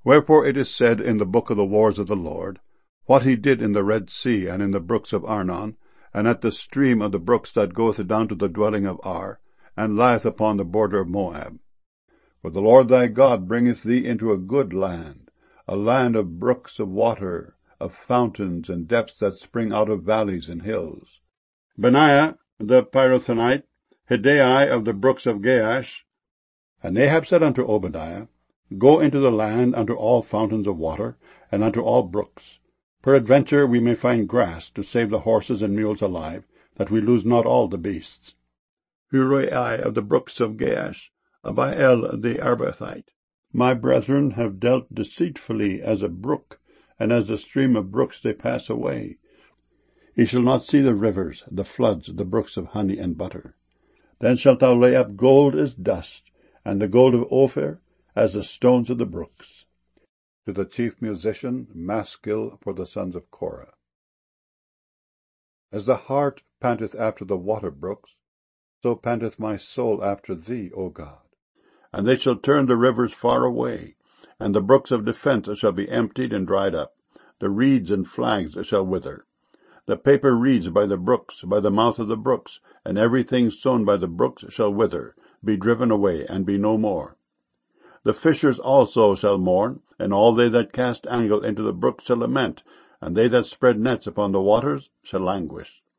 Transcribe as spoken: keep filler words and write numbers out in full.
Wherefore it is said in the book of the wars of the Lord, what he did in the Red Sea, and in the brooks of Arnon, and at the stream of the brooks that goeth down to the dwelling of Ar, and lieth upon the border of Moab. For the Lord thy God bringeth thee into a good land, a land of brooks of water, of fountains and depths that spring out of valleys and hills. Benaiah the Pirathonite, Hiddai of the brooks of Gaash. And Ahab said unto Obadiah, Go into the land unto all fountains of water, and unto all brooks. Peradventure we may find grass to save the horses and mules alive, that we lose not all the beasts. Hurai of the brooks of Gaash, Abiel the Arbathite. My brethren have dealt deceitfully as a brook, and as the stream of brooks they pass away. Ye shall not see the rivers, the floods, the brooks of honey and butter. Then shalt thou lay up gold as dust, and the gold of Ophir as the stones of the brooks. To the chief musician, Maskil, for the sons of Korah. As the hart panteth after the water brooks, so panteth my soul after thee, O God. And they shall turn the rivers far away, and the brooks of defence shall be emptied and dried up. The reeds and flags shall wither. The paper reeds by the brooks, by the mouth of the brooks, and everything sown by the brooks shall wither, be driven away, and be no more. The fishers also shall mourn, and all they that cast angle into the brooks shall lament, and they that spread nets upon the waters shall languish.